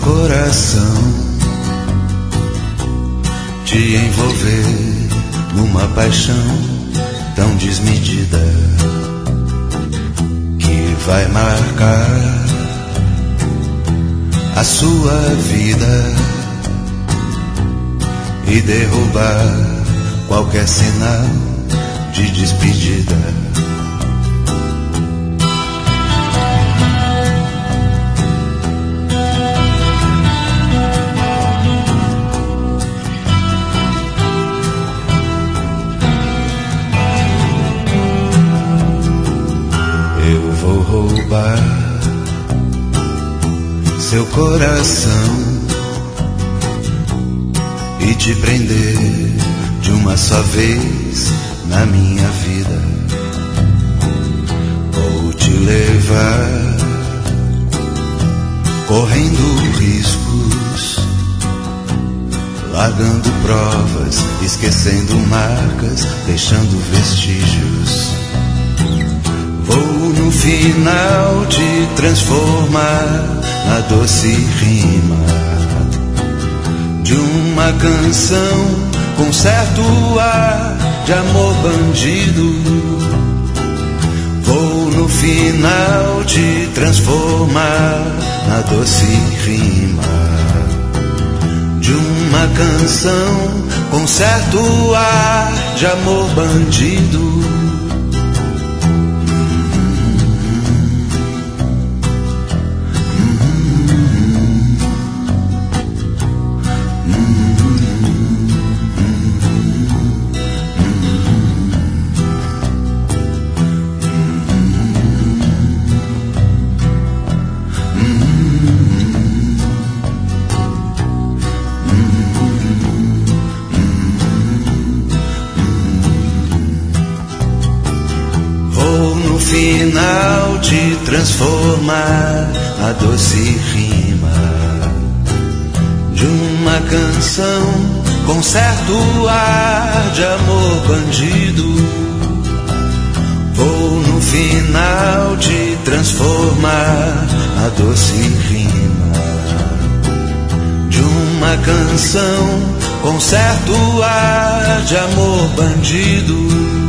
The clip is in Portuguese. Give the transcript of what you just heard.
coração, te envolver numa paixão tão desmedida que vai marcar a sua vida e derrubar qualquer sinal de despedida. Eu vou roubar seu coração e te prender de uma só vez na minha vida. Vou te levar correndo riscos, largando provas, esquecendo marcas, deixando vestígios. Vou no final te transformar na doce rima de uma canção com certo ar de amor bandido. Vou no final te transformar na doce rima de uma canção com certo ar de amor bandido. Final te transformar a doce rima de uma canção com certo ar de amor bandido. Vou no final te transformar a doce rima de uma canção com certo ar de amor bandido.